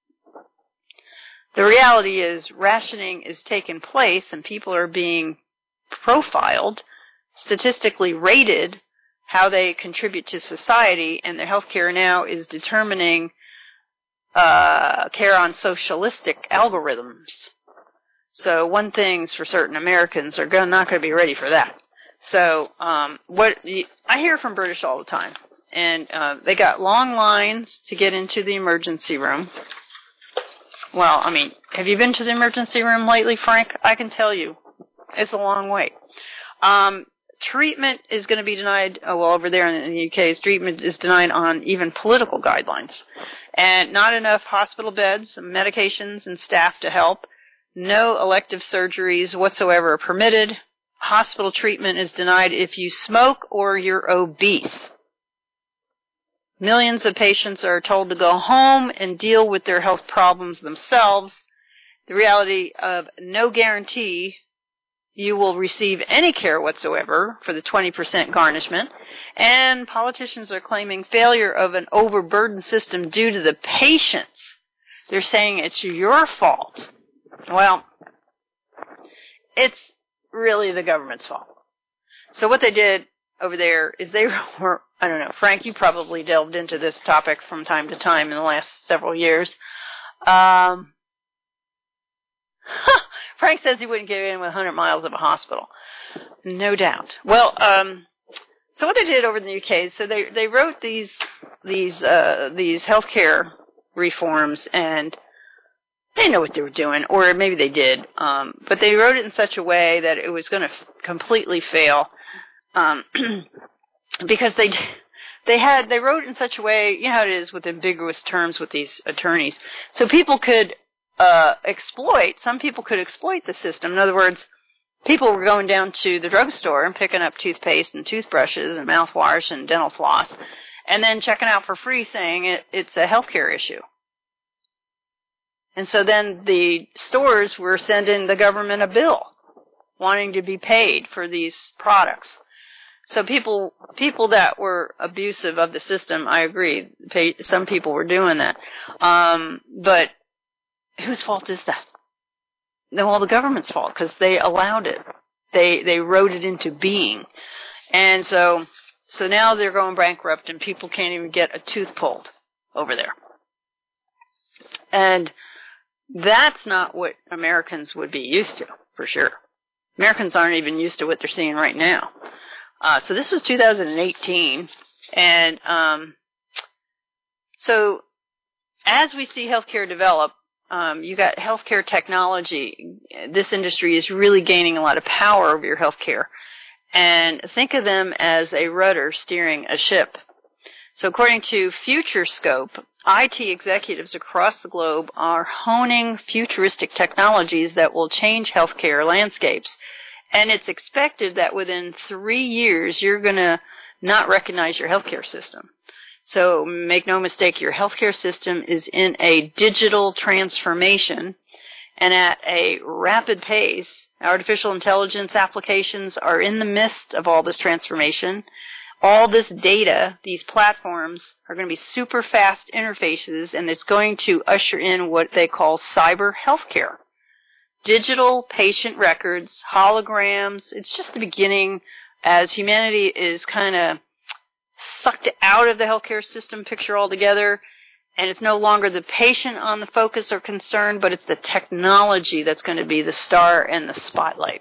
The reality is rationing is taking place and people are being profiled, statistically rated, how they contribute to society, and their healthcare now is determining uh, care on socialistic algorithms. So one thing's for certain, Americans are gonna, not going to be ready for that. So um, what I hear from British all the time, and uh, they got long lines to get into the emergency room. Well, I mean, have you been to the emergency room lately, Frank? I can tell you, it's a long wait. Um, treatment is going to be denied, oh, well, over there in the U K, treatment is denied on even political guidelines. And not enough hospital beds, medications, and staff to help. No elective surgeries whatsoever are permitted. Hospital treatment is denied if you smoke or you're obese. Millions of patients are told to go home and deal with their health problems themselves. The reality of no guarantee you will receive any care whatsoever for the twenty percent garnishment. And politicians are claiming failure of an overburdened system due to the patients. They're saying it's your fault. Well, it's really the government's fault. So what they did over there is they were, I don't know, Frank, you probably delved into this topic from time to time in the last several years. Um, Frank says he wouldn't get in with one hundred miles of a hospital. No doubt. Well, um, so what they did over in the U K, so they, they wrote these, these, uh, these healthcare reforms, and they didn't know what they were doing, or maybe they did, um, but they wrote it in such a way that it was going to f- completely fail, um, because they they had they wrote it in such a way, you know how it is with ambiguous terms with these attorneys, so people could uh, exploit. Some people could exploit the system. In other words, people were going down to the drugstore and picking up toothpaste and toothbrushes and mouthwash and dental floss, and then checking out for free, saying it, it's a healthcare issue. And so then the stores were sending the government a bill wanting to be paid for these products. So people people that were abusive of the system, I agree, pay, some people were doing that. Um, but whose fault is that? No, well, the government's fault, because they allowed it. They they wrote it into being. And so so now they're going bankrupt and people can't even get a tooth pulled over there. And that's not what Americans would be used to, for sure. Americans aren't even used to what they're seeing right now. Uh, so this was two thousand eighteen, and um, so as we see healthcare develop, um, you got healthcare technology. This industry is really gaining a lot of power over your healthcare, and think of them as a rudder steering a ship. So according to FutureScope, I T executives across the globe are honing futuristic technologies that will change healthcare landscapes. And it's expected that within three years, you're going to not recognize your healthcare system. So make no mistake, your healthcare system is in a digital transformation and at a rapid pace. Artificial intelligence applications are in the midst of all this transformation. All this data, these platforms, are going to be super fast interfaces, and it's going to usher in what they call cyber healthcare. Digital patient records, holograms. It's just the beginning as humanity is kind of sucked out of the healthcare system picture altogether, and it's no longer the patient on the focus or concern, but it's the technology that's going to be the star and the spotlight.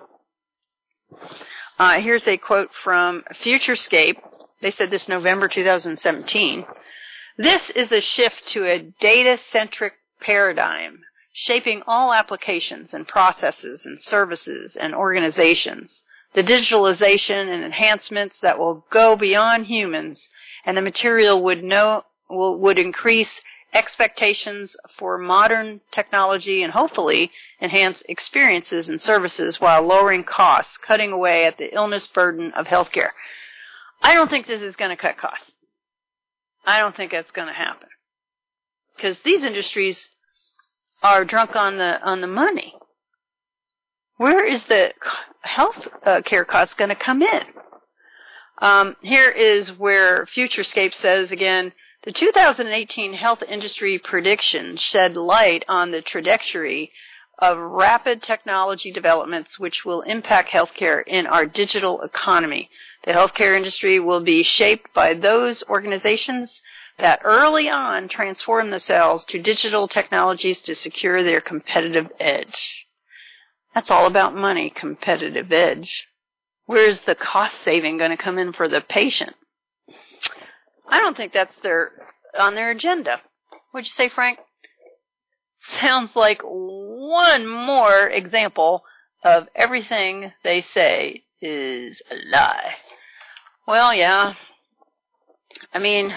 Uh, here's a quote from FutureScape. They said this November two thousand seventeen. This is a shift to a data-centric paradigm, shaping all applications and processes and services and organizations. The digitalization and enhancements that will go beyond humans, and the material would know will, would increase expectations for modern technology and hopefully enhance experiences and services while lowering costs, cutting away at the illness burden of healthcare. I don't think this is going to cut costs. I don't think that's going to happen, because these industries are drunk on the on the money. Where is the health uh, care cost going to come in? Um, here is where FutureScape says again, the two thousand eighteen health industry predictions shed light on the trajectory of rapid technology developments which will impact healthcare in our digital economy. The healthcare industry will be shaped by those organizations that early on transform themselves to digital technologies to secure their competitive edge. That's all about money, competitive edge. Where's the cost saving going to come in for the patient? I don't think that's their on their agenda. What'd you say, Frank? Sounds like one more example of everything they say is a lie. Well, yeah. I mean,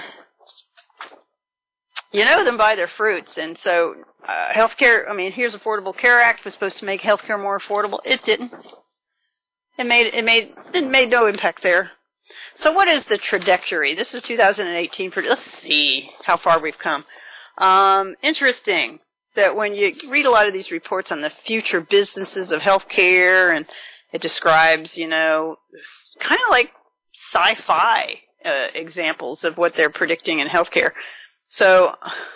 you know them by their fruits, and so uh, healthcare, I mean, here's Affordable Care Act was supposed to make healthcare more affordable. It didn't. It made it made it made no impact there. So what is the trajectory? This is two thousand eighteen. Let's see how far we've come. Um, interesting that when you read a lot of these reports on the future businesses of healthcare, and it describes, you know, kind of like sci-fi uh, examples of what they're predicting in healthcare. So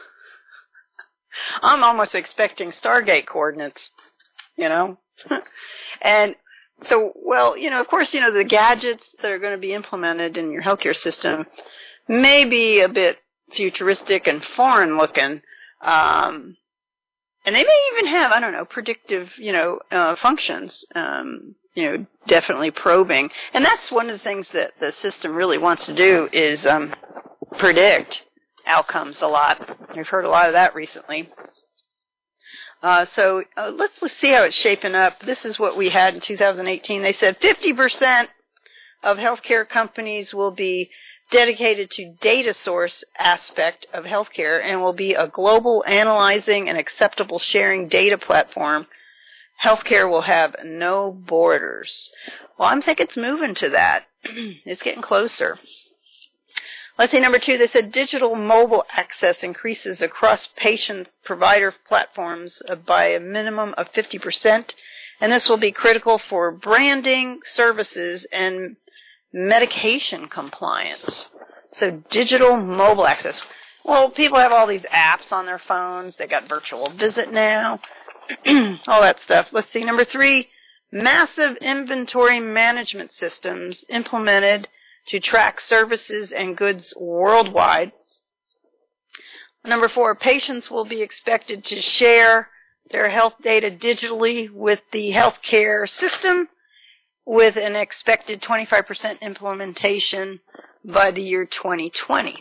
I'm almost expecting Stargate coordinates, you know. And so, well, you know, of course, you know, the gadgets that are going to be implemented in your healthcare system may be a bit futuristic and foreign looking. Um, and they may even have, I don't know, predictive, you know, uh, functions, um, you know, definitely probing. And that's one of the things that the system really wants to do is um, predict outcomes a lot. We've heard a lot of that recently. Uh, so uh, let's, let's see how it's shaping up. This is what we had in two thousand eighteen. They said fifty percent of healthcare companies will be dedicated to data source aspect of healthcare and will be a global analyzing and acceptable sharing data platform. Healthcare will have no borders. Well, I'm thinking it's moving to that. It's getting closer. Let's see, number two, they said digital mobile access increases across patient provider platforms by a minimum of fifty percent, and this will be critical for branding, services, and medication compliance. So digital mobile access. Well, people have all these apps on their phones. They got virtual visit now, all that stuff. Let's see, number three, massive inventory management systems implemented to track services and goods worldwide. Number four, patients will be expected to share their health data digitally with the healthcare system with an expected twenty-five percent implementation by the year twenty twenty.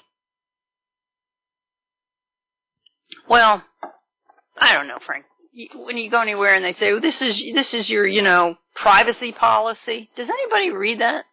Well, I don't know, Frank. When you go anywhere and they say, oh, this is this is your, you know, privacy policy, does anybody read that?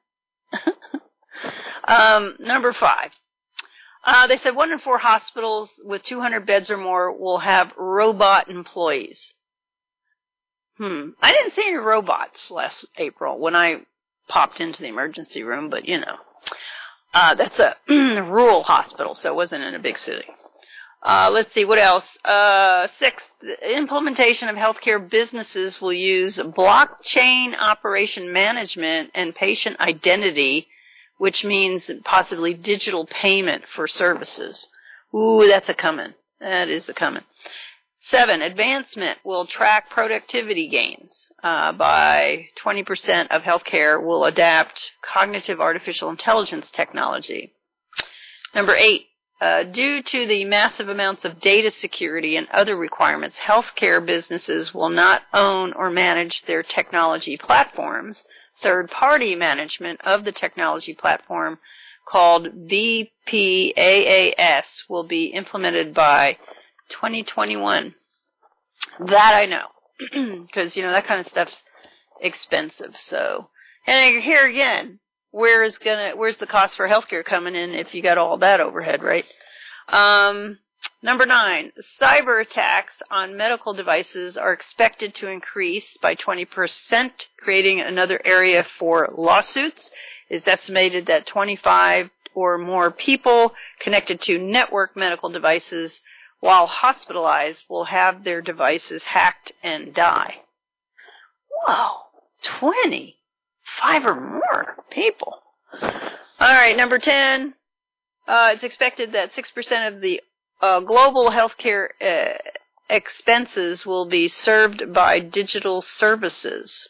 um, number five. Uh, they said one in four hospitals with two hundred beds or more will have robot employees. Hmm. I didn't see any robots last April when I popped into the emergency room, but, you know, uh, that's a rural hospital, so it wasn't in a big city. Uh, let's see, what else? Uh, six, the implementation of healthcare businesses will use blockchain operation management and patient identity, which means possibly digital payment for services. Ooh, that's a coming. That is a coming. Seven, advancement will track productivity gains. Uh, by twenty percent of healthcare will adapt cognitive artificial intelligence technology. Number eight, uh, due to the massive amounts of data security and other requirements, healthcare businesses will not own or manage their technology platforms. Third-party management of the technology platform called B P A A S will be implemented by twenty twenty-one. That I know, because, you know, that kind of stuff's expensive. So, and here again, where is gonna, where's the cost for healthcare coming in if you got all that overhead, right? Um, number nine, cyber attacks on medical devices are expected to increase by twenty percent, creating another area for lawsuits. It's estimated that twenty-five or more people connected to network medical devices while hospitalized will have their devices hacked and die. Whoa, twenty-five or more people. All right, number ten. Uh, it's expected that six percent of the uh, global healthcare uh, expenses will be served by digital services.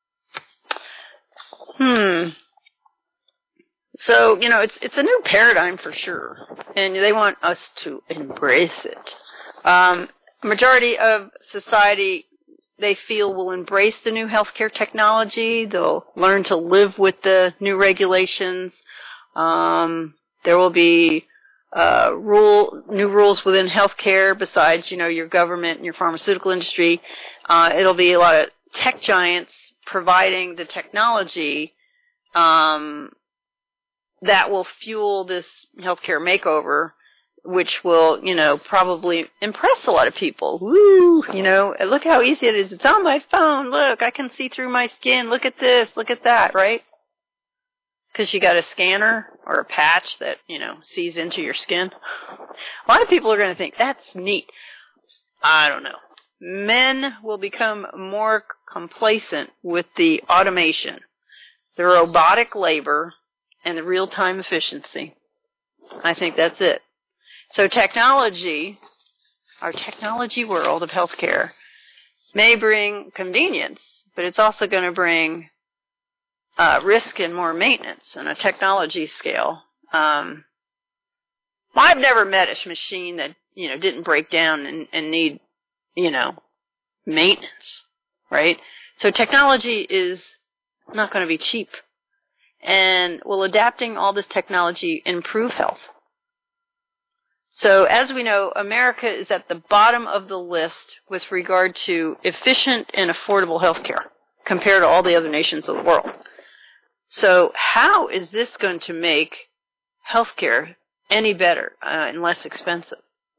Hmm. So, you know, it's it's a new paradigm for sure, and they want us to embrace it. Um, majority of society, they feel, will embrace the new healthcare technology. They'll learn to live with the new regulations. Um, there will be uh, rule new rules within healthcare besides, you know, your government and your pharmaceutical industry. Uh, it'll be a lot of tech giants providing the technology Um, that will fuel this healthcare makeover, which will, you know, probably impress a lot of people. Woo! You know, look how easy it is. It's on my phone. Look, I can see through my skin. Look at this. Look at that, right? Because you got a scanner or a patch that, you know, sees into your skin. A lot of people are going to think, that's neat. I don't know. Men will become more complacent with the automation, the robotic labor, and the real-time efficiency. I think that's it. So technology, our technology world of healthcare, may bring convenience, but it's also going to bring uh, risk and more maintenance on a technology scale. Um, I've never met a machine that, you know, didn't break down and, and need, you know, maintenance, right? So technology is not going to be cheap. And will adapting all this technology improve health? So as we know, America is at the bottom of the list with regard to efficient and affordable health care compared to all the other nations of the world. So how is this going to make health care any better uh, and less expensive?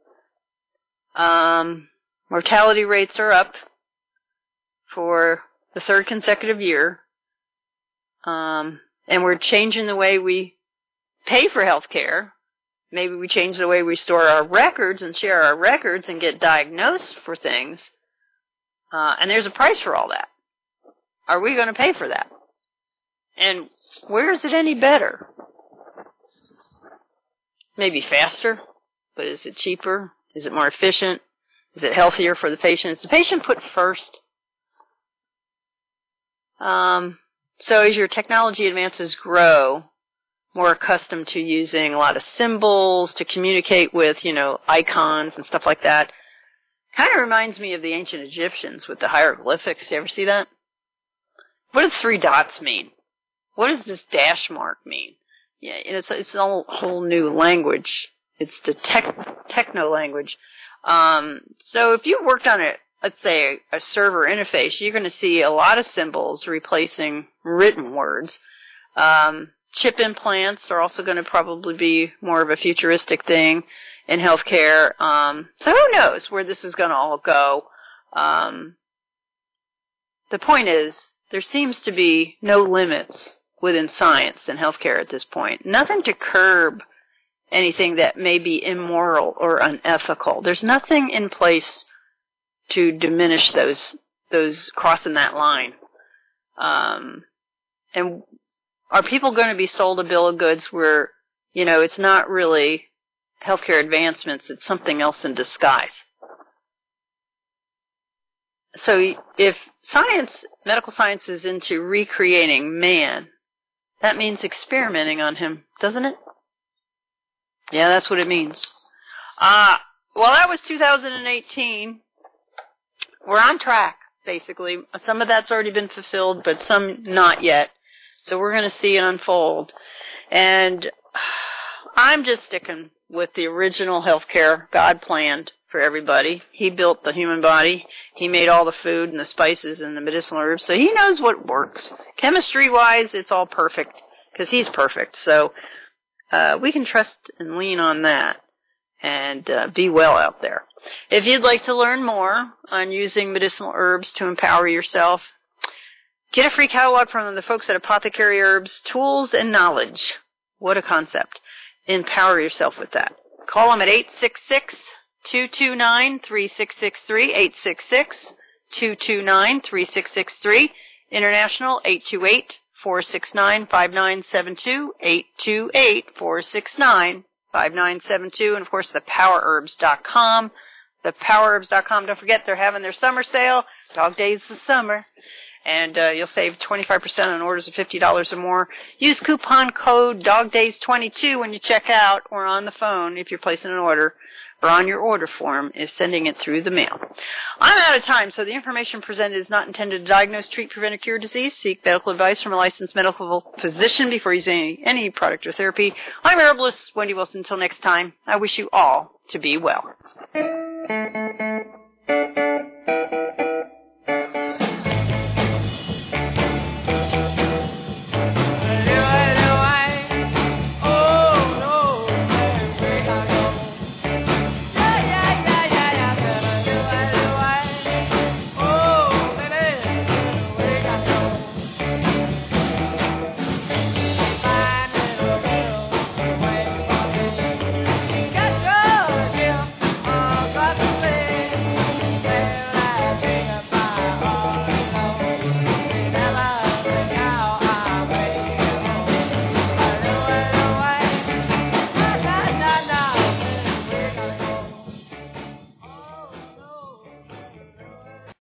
Um, mortality rates are up for the third consecutive year, um, and we're changing the way we pay for health care. Maybe we change the way we store our records and share our records and get diagnosed for things. Uh, and there's a price for all that. Are we going to pay for that? And where is it any better? Maybe faster, but is it cheaper? Is it more efficient? Is it healthier for the patient? Is the patient put first? Um, so as your technology advances grow, more accustomed to using a lot of symbols to communicate with, you know, icons and stuff like that. Kind of reminds me of the ancient Egyptians with the hieroglyphics. You ever see that? What do three dots mean? What does this dash mark mean? Yeah, it's it's a whole new language. It's the tech, techno language. Um, so if you worked on it, let's say a, a server interface, you're going to see a lot of symbols replacing written words. Um, Chip implants are also going to probably be more of a futuristic thing in healthcare. Um, so who knows where this is going to all go? Um, the point is, there seems to be no limits within science and healthcare at this point. Nothing to curb anything that may be immoral or unethical. There's nothing in place to diminish those those crossing that line. Um, and are people going to be sold a bill of goods where, you know, it's not really healthcare advancements, it's something else in disguise? So if science, medical science is into recreating man, that means experimenting on him, doesn't it? Yeah, that's what it means. Uh, well, that was two thousand eighteen. We're on track, basically. Some of that's already been fulfilled, but some not yet. So we're going to see it unfold. And I'm just sticking with the original healthcare God planned for everybody. He built the human body. He made all the food and the spices and the medicinal herbs. So he knows what works. Chemistry-wise, it's all perfect because he's perfect. So uh, we can trust and lean on that and uh, be well out there. If you'd like to learn more on using medicinal herbs to empower yourself, get a free catalog from the folks at Apothecary Herbs, Tools and Knowledge. What a concept. Empower yourself with that. Call them at eight six six, two two nine, three six six three, eight six six, two two nine, three six six three. International, eight two eight, four six nine, five nine seven two, eight two eight, four six nine, five nine seven two. And, of course, the power herbs dot com. the power herbs dot com. Don't forget, they're having their summer sale. Dog Days this summer. And uh, you'll save twenty-five percent on orders of fifty dollars or more. Use coupon code dog days twenty-two when you check out or on the phone if you're placing an order, or on your order form if sending it through the mail. I'm out of time, so the information presented is not intended to diagnose, treat, prevent, or cure disease. Seek medical advice from a licensed medical physician before using any, any product or therapy. I'm herbalist Wendy Wilson. Until next time, I wish you all to be well.